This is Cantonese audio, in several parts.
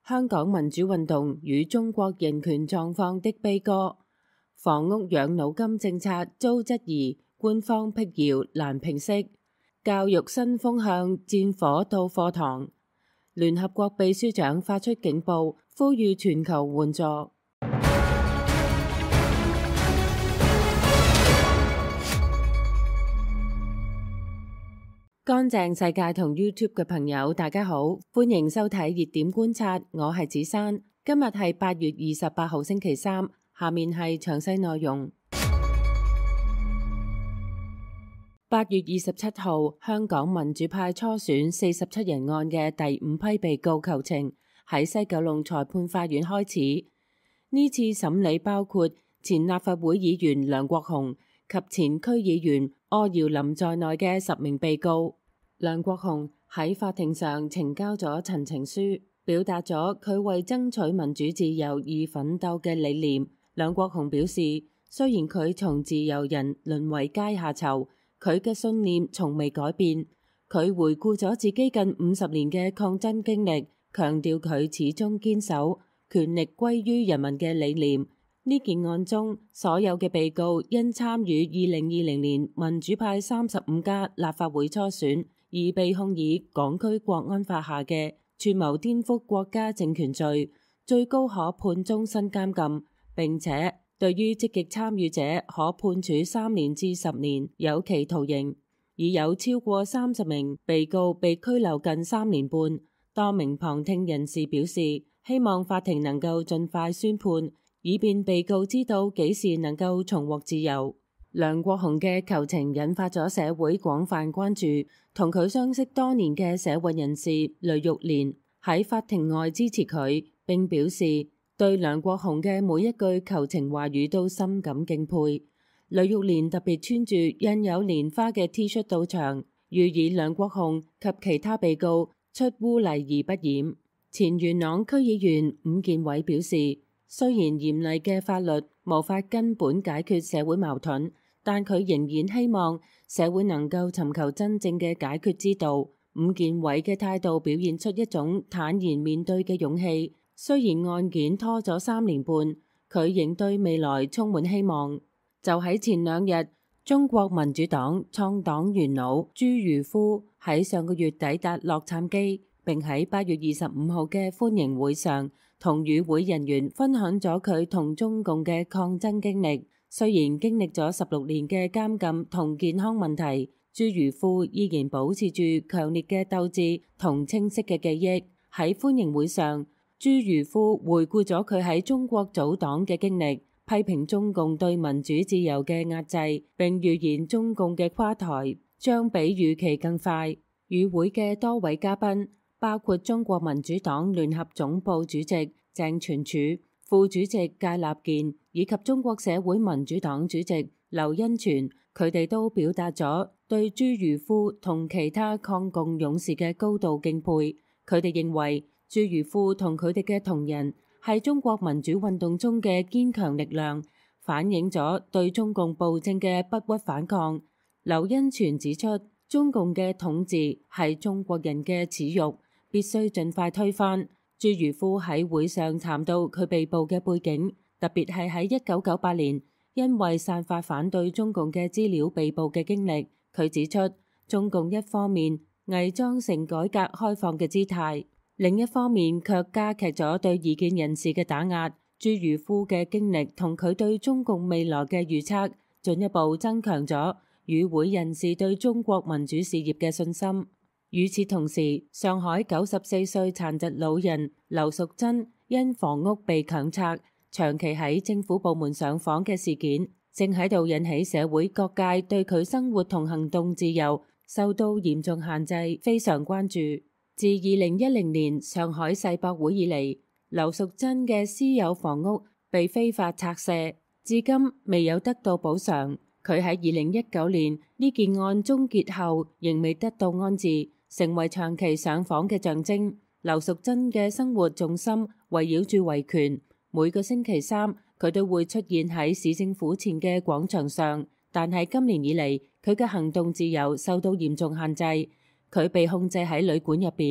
香港民主運動與中國人權狀況的悲歌，房屋養老金政策遭質疑，官方辟謠難平息，教育新風向戰火到課堂，聯合國秘書長發出警報，呼籲全球援助。乾淨世界同 YouTube 嘅朋友，大家好，歡迎收睇熱點觀察，我係子珊。今日係8月28號星期三，下面係詳細內容。8月27號，香港民主派初選47人案嘅第5批被告求情喺西九龍裁判法院開始。呢次審理包括前立法會議員梁國雄及前區議員柯耀林在內嘅10名被告。梁國雄喺法庭上呈交咗陳情書，表達咗佢為爭取民主自由而奮鬥嘅理念。梁國雄表示，雖然佢從自由人淪為階下囚，佢嘅信念從未改變。佢回顧咗自己近50年嘅抗爭經歷，強調佢始終堅守權力歸於人民嘅理念。呢件案中，所有嘅被告因參與2020年民主派35家立法會初選，而被控以港區國安法下嘅串謀顛覆國家政權罪，最高可判終身監禁，並且對於積極參與者可判處3年至10年有期徒刑。已有超過30名被告被拘留近3年半。多名旁聽人士表示，希望法庭能夠盡快宣判，以便被告知道幾時能夠重獲自由。梁國雄嘅求情引發咗社會廣泛關注，同佢相識多年嘅社運人士雷玉蓮喺法庭外支持佢，並表示對梁國雄嘅每一句求情話語都深感敬佩。雷玉蓮特別穿住印有蓮花嘅 T 恤到場，寓意梁國雄及其他被告出污泥而不染。前元朗區議員伍健偉表示，雖然嚴厲嘅法律無法根本解決社會矛盾，但佢仍然希望社會能夠尋求真正嘅解決之道。伍健偉嘅態度表現出一種坦然面對嘅勇氣。雖然案件拖咗3年半，佢仍對未來充滿希望。就喺前2日，中國民主黨創黨元老朱如夫喺上個月抵達洛杉磯，並喺8月25號嘅歡迎會上同與會人員分享咗佢同中共嘅抗爭經歷。雖然經歷咗16年嘅監禁同健康問題，朱如夫依然保持住強烈嘅鬥志同清晰嘅記憶。喺歡迎會上，朱如夫回顧咗佢喺中國組黨嘅經歷，批評中共對民主自由嘅壓制，並預言中共嘅垮台將比預期更快。與會嘅多位嘉賓包括中國民主黨聯合總部主席鄭存柱、副主席介立健以及中國社會民主黨主席劉恩全，佢哋都表達咗對朱如夫同其他抗共勇士嘅高度敬佩。佢哋認為朱如夫同佢哋嘅同仁係中國民主運動中嘅堅強力量，反映咗對中共暴政嘅不屈反抗。劉恩全指出，中共嘅統治係中國人嘅恥辱，必須盡快推翻。朱如夫喺會上談到佢被捕嘅背景，特別係喺1998年因為散發反對中共嘅資料被捕嘅經歷。佢指出，中共一方面偽裝成改革開放嘅姿態，另一方面卻加劇咗對異見人士嘅打壓。朱如夫嘅經歷同佢對中共未來嘅預測，進一步增強咗與會人士對中國民主事業嘅信心。與此同時，上海94歲殘疾老人劉淑珍因房屋被強拆，長期喺政府部門上訪嘅事件，正喺度引起社會各界對佢生活同行動自由受到嚴重限制非常關注。自2010年上海世博會以嚟，劉淑珍嘅私有房屋被非法拆卸，至今未有得到補償。佢喺2019年呢件案終結後，仍未得到安置，成為長期上訪嘅象徵。劉淑珍嘅生活重心圍繞住維權，每個星期三佢都會出現喺市政府前嘅廣場上，但係今年以嚟，佢嘅行動自由受到嚴重限制。佢被控制喺旅館入邊，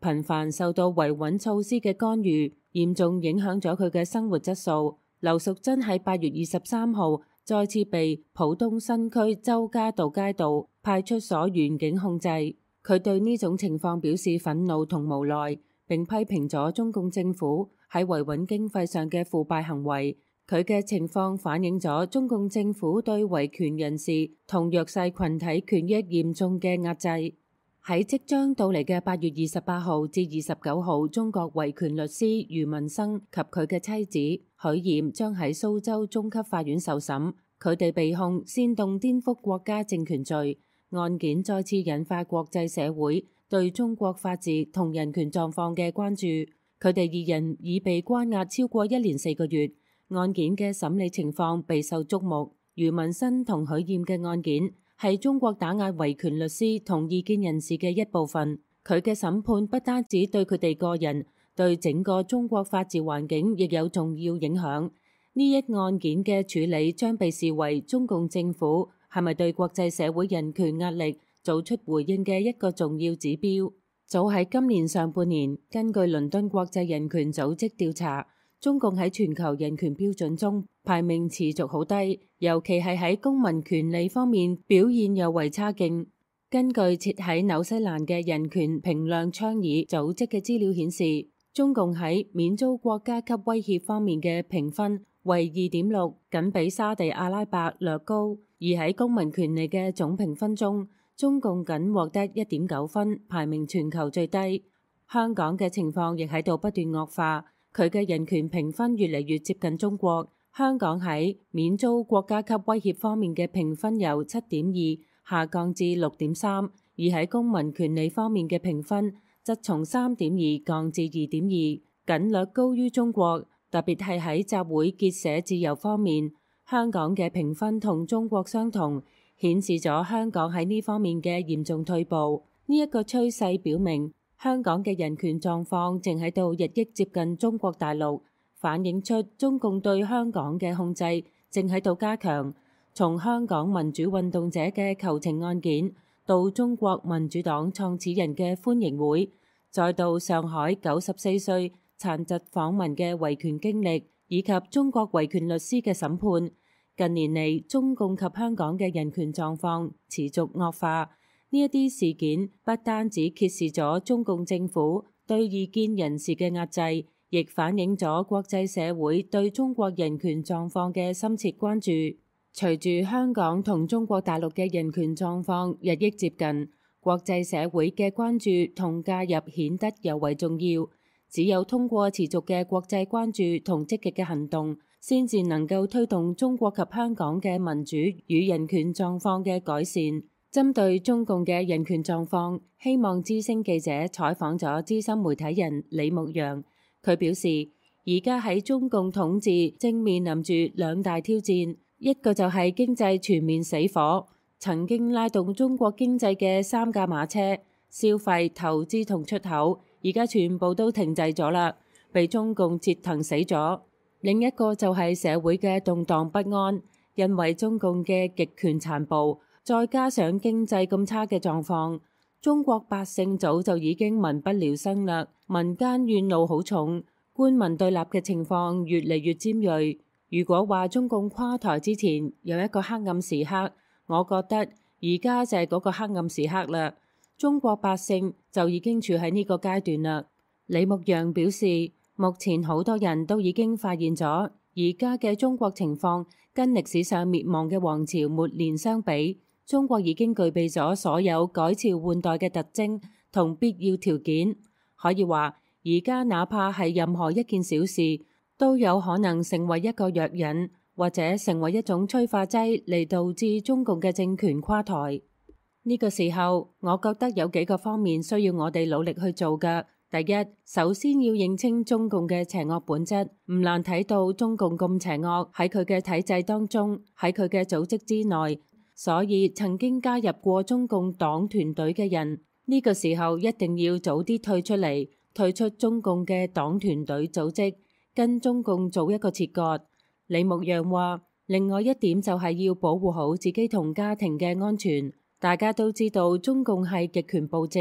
頻繁受到維穩措施嘅干預，嚴重影響咗佢嘅生活質素。劉淑珍喺8月23號再次被浦東新區周家渡街道派出所員警控制。佢對呢種情況表示憤怒同無奈，並批評咗中共政府喺維穩經費上嘅腐敗行為。佢嘅情況反映咗中共政府對維權人士同弱勢群體權益嚴重嘅壓制。喺即將到嚟嘅8月28號至29號，中國維權律師余文生及佢嘅妻子許艷將喺蘇州中級法院受審，佢哋被控煽動顛覆國家政權罪。案件再次引發國際社會對中國法治同人權狀況嘅關注。佢哋二人已被關押超過1年4個月。案件嘅審理情況備受矚目。余文生同許艷嘅案件係中國打壓維權律師同異見人士嘅一部分。佢嘅審判不單止對佢哋個人，對整個中國法治環境亦有重要影響。呢一案件嘅處理將被視為中共政府係咪對國際社會人權壓力做出回應嘅一個重要指標。早喺今年上半年，根據倫敦國際人權組織調查，中共喺全球人權標準中排名持續好低，尤其係喺公民權利方面表現尤為差勁。根據設喺紐西蘭嘅人權評量倡議組織嘅資料顯示，中共喺免遭國家級威脅方面嘅評分為2.6，僅比沙地阿拉伯略高。而喺公民權利嘅總評分中，中共僅獲得1.9分，排名全球最低。香港嘅情況亦喺度不斷惡化。佢嘅人權評分越嚟越接近中國。香港喺免遭國家級威脅方面嘅評分由7.2下降至6.3，而喺公民權利方面嘅評分則從3.2降至2.2，僅略高於中國。特別係喺集會結社自由方面，香港嘅評分同中國相同，顯示咗香港喺呢方面嘅嚴重退步。呢一個趨勢表明，香港嘅人權狀況正喺度日益接近中國大陸，反映出中共對香港嘅控制正喺度加強。從香港民主運動者嘅求情案件，到中國民主黨創始人嘅歡迎會，再到上海94歲殘疾訪民嘅維權經歷，以及中國維權律師嘅審判，近年嚟中共及香港嘅人權狀況持續惡化。呢一啲事件不單止揭示咗中共政府對異見人士嘅壓制，亦反映咗國際社會對中國人權狀況嘅深切關注。隨住香港同中國大陸嘅人權狀況日益接近，國際社會嘅關注同介入顯得尤為重要。只有通過持續嘅國際關注同積極嘅行動，先至能夠推動中國及香港嘅民主與人權狀況嘅改善。針對中共嘅人權狀況，希望之聲記者採訪咗資深媒體人李牧陽。佢表示，而家喺中共統治正面臨住2大挑戰，一個就係經濟全面死火，曾經拉動中國經濟嘅3架馬車，消費、投資同出口，而家全部都停滯咗啦，被中共折騰死咗。另一個就係社會嘅動盪不安，因為中共嘅極權殘暴，再加上經濟咁差嘅狀況，中國百姓早就已經民不聊生啦，民間怨怒好重，官民對立嘅情況越嚟越尖銳。如果話中共垮台之前有一個黑暗時刻，我覺得而家就係嗰個黑暗時刻啦。中國百姓就已經處喺呢個階段啦。李牧陽表示，目前好多人都已經發現咗，而家嘅中國情況跟歷史上滅亡嘅王朝末年相比，中國已經具備咗所有改朝換代嘅特徵同必要條件，可以話而家哪怕係任何一件小事，都有可能成為一個藥引，或者成為一種催化劑嚟導致中共嘅政權垮台。呢個時候，我覺得有幾個方面需要我哋努力去做㗎。第一，首先要認清中共嘅邪惡本質，唔難睇到中共咁邪惡喺佢嘅體制當中，喺佢嘅組織之內。所以曾經加入過中共黨團隊嘅人，呢個時候一定要早啲退出嚟，退出中共嘅黨團隊組織，跟中共做一個切割。李牧陽話，另外一點就係要保護好自己同家庭嘅安全。大家都知道中共係極權暴政，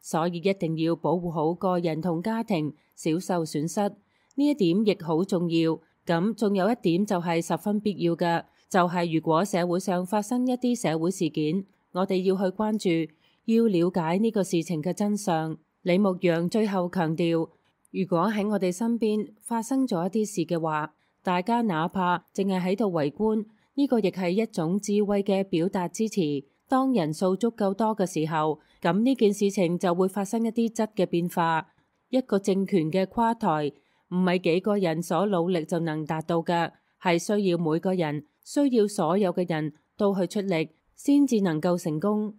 所以一定要保護好個人同家庭，少受損失。呢一點亦好重要。咁仲有一點就係十分必要嘅，就係如果社會上發生一啲社會事件，我哋要去關注，要了解呢個事情嘅真相。李牧陽最後強調，如果喺我哋身邊發生咗一啲事嘅話，大家哪怕淨係喺度圍觀，呢個亦係一種智慧嘅表達支持。當人數足夠多嘅時候，咁呢件事情就會發生一啲質嘅變化。一個政權嘅垮台唔係幾個人所努力就能達到嘅，係需要每個人，需要所有嘅人都去出力，先至能夠成功。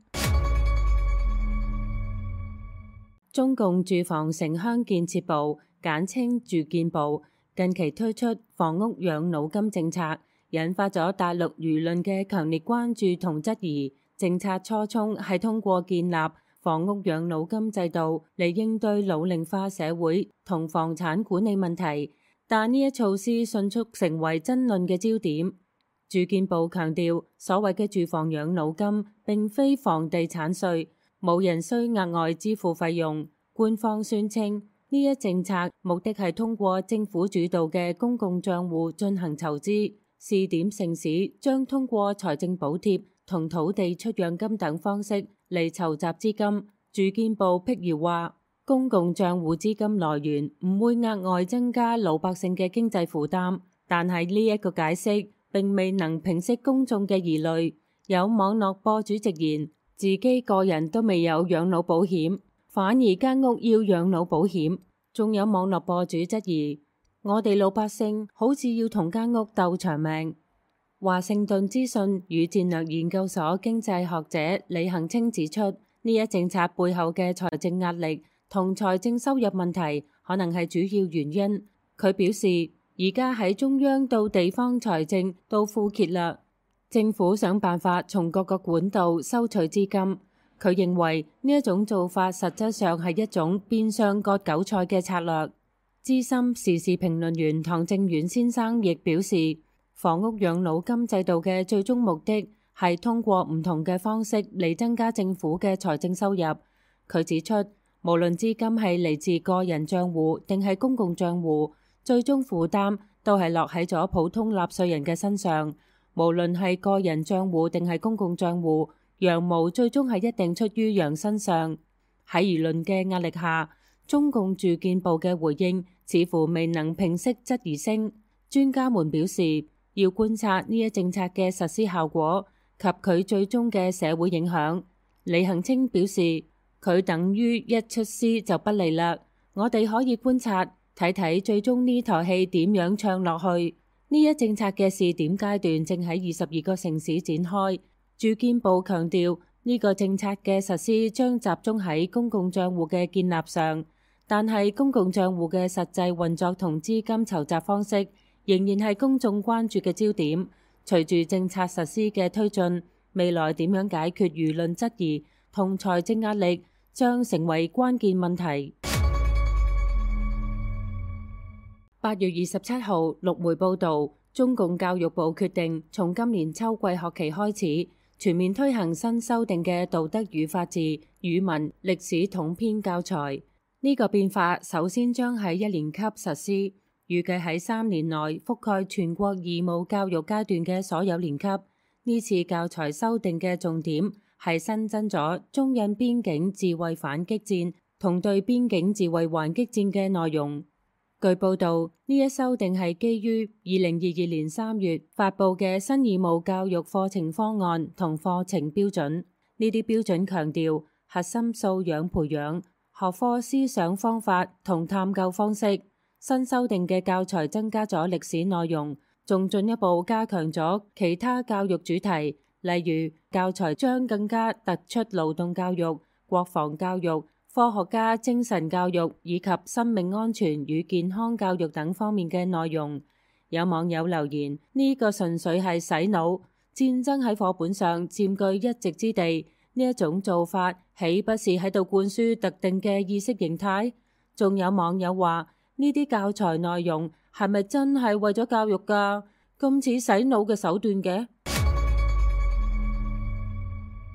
中共住房城鄉建設部簡稱住建部近期推出房屋養老金政策，引發咗大陸輿論嘅強烈關注同質疑。政策初衷係通過建立房屋養老金制度嚟應對老齡化社會同房產管理問題，但呢一措施迅速成為爭論嘅焦點。住建部強調，所謂嘅住房養老金並非房地產稅，冇人需額外支付費用。官方宣稱呢一政策目的係通過政府主導嘅公共賬戶進行籌資，試點城市將通過財政補貼同土地出讓金等方式嚟籌集資金。住建部闢謠話，公共賬戶資金來源唔會額外增加老百姓嘅經濟負擔，但係呢一個解釋並未能平息公眾嘅疑慮。有網絡博主直言，自己個人都未有養老保險，反而間屋要養老保險。仲有網絡博主質疑，我哋老百姓好似要同間屋鬥長命。華盛頓資訊與戰略研究所經濟學者李恒清指出，呢一政策背後嘅財政壓力同財政收入問題可能係主要原因。佢表示，而家喺中央到地方財政都枯竭啦，政府想辦法從各個管道收取資金。佢認為呢一種做法實質上係一種變相割韭菜嘅策略。資深時事評論員唐正遠先生亦表示，房屋養老金制度嘅最終目的係通過唔同嘅方式嚟增加政府嘅財政收入。佢指出，無論資金係嚟自個人賬戶定係公共賬戶，最終負擔都係落喺咗普通納稅人嘅身上。無論係個人賬戶定係公共賬戶，羊毛最終係一定出於羊身上。喺輿論嘅壓力下，中共住建部嘅回應似乎未能平息質疑聲。專家們表示，要觀察呢一政策嘅實施效果及佢最終嘅社會影響。李恒清表示，佢等於一出師就不利啦。我哋可以觀察睇睇最終呢台戲點樣唱落去。呢一政策嘅試點階段正喺22個城市展開。住建部強調，呢個政策嘅實施將集中喺公共賬戶嘅建立上，但係公共賬戶嘅實際運作同資金籌集方式仍然係公眾關注嘅焦點。隨住政策實施嘅推進，未來點樣解決輿論質疑同財政壓力將成為關鍵問題。8月27號，陸媒報導，中共教育部決定從今年秋季學期開始，全面推行新修訂嘅道德與法治、語文、歷史統編教材。呢個變化首先將喺1年級實施，預計喺3年內覆蓋全國義務教育階段嘅所有年級。呢次教材修訂嘅重點係新增咗中印邊境自衛反擊戰同對邊境自衛還擊戰嘅內容。據報導，呢一修訂係基於2022年3月發布嘅新義務教育課程方案同課程標準。呢啲標準強調核心素養培養、學科思想方法同探究方式。新修訂嘅教材增加咗歷史內容，仲進一步加強咗其他教育主題，例如教材將更加突出勞動教育、國防教育、科學家精神教育以及生命安全與健康教育等方面嘅內容。有網友留言，呢個純粹係洗腦，戰爭喺課本上佔據一席之地，呢一種做法豈不是喺度灌輸特定嘅意識形態？仲有網友話，呢啲教材內容係咪真係為咗教育㗎？咁似洗腦嘅手段嘅。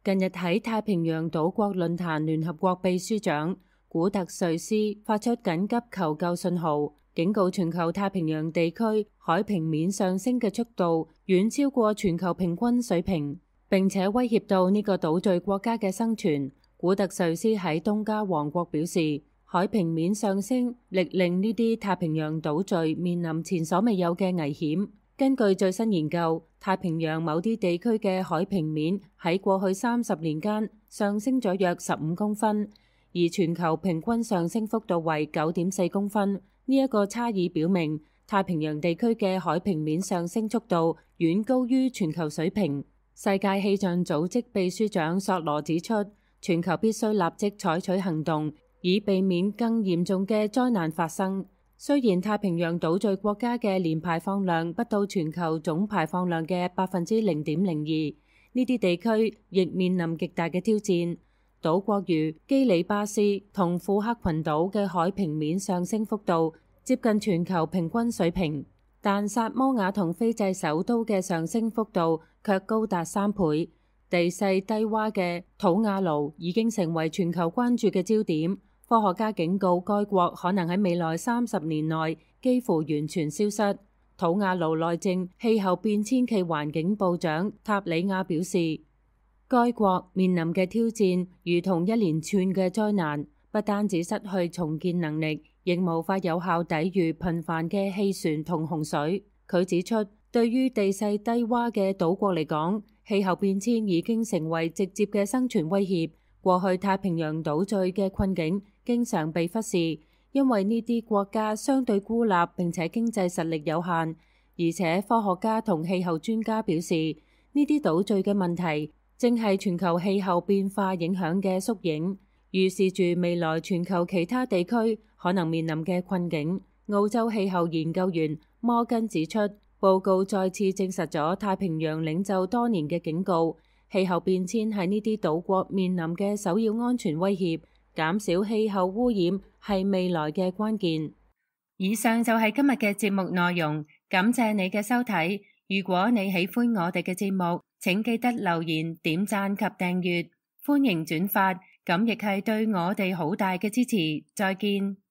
近日喺太平洋島國論壇，聯合國秘書長古特瑞斯發出緊急求救信號，警告全球太平洋地區海平面上升嘅速度遠超過全球平均水平，並且威脅到呢個島嶼國家嘅生存。古特瑞斯喺東加王國表示，海平面上升歷令呢啲太平洋島嶼面臨前所未有嘅危險。根據最新研究，太平洋某啲地區嘅海平面喺過去30年間上升咗約15公分，而全球平均上升幅度為9.4公分。呢一個差異表明，太平洋地區嘅海平面上升速度遠高於全球水平。世界氣象組織秘書長索羅指出，全球必須立即採取行動，以避免更嚴重嘅災難發生。雖然太平洋島嶼國家嘅年排放量不到全球總排放量嘅0.02%，呢啲地區亦面臨極大嘅挑戰。島國如基里巴斯同庫克群島嘅海平面上升幅度接近全球平均水平，但薩摩亞同斐濟首都嘅上升幅度卻高達3倍。地勢低洼嘅土瓦盧已經成為全球關注嘅焦點。科學家警告該國可能喺未來30年內幾乎完全消失。土瓦盧內政氣候變遷暨環境部長塔里亞表示，該國面臨嘅挑戰如同一連串嘅災難，不單止失去重建能力，亦無法有效抵禦頻繁嘅氣旋同洪水。佢指出，對於地勢低洼嘅島國嚟講，氣候變遷已經成為直接嘅生存威脅。過去太平洋島嶼嘅困境經常被忽視，因為呢啲國家相對孤立並且經濟實力有限，而且科學家同氣候專家表示，呢啲島嶼嘅問題正係全球氣候變化影響嘅縮影，預示住未來全球其他地區可能面臨嘅困境。澳洲氣候研究員摩根指出，報告再次證實咗太平洋領袖多年嘅警告，氣候變遷係呢啲島國面臨嘅首要安全威脅，減少氣候污染係未來嘅關鍵。以上就係今日嘅節目內容，感謝你嘅收睇。如果你喜歡我哋嘅節目，請記得留言、點讚及訂閱，歡迎轉發，咁亦係對我哋好大嘅支持。再見。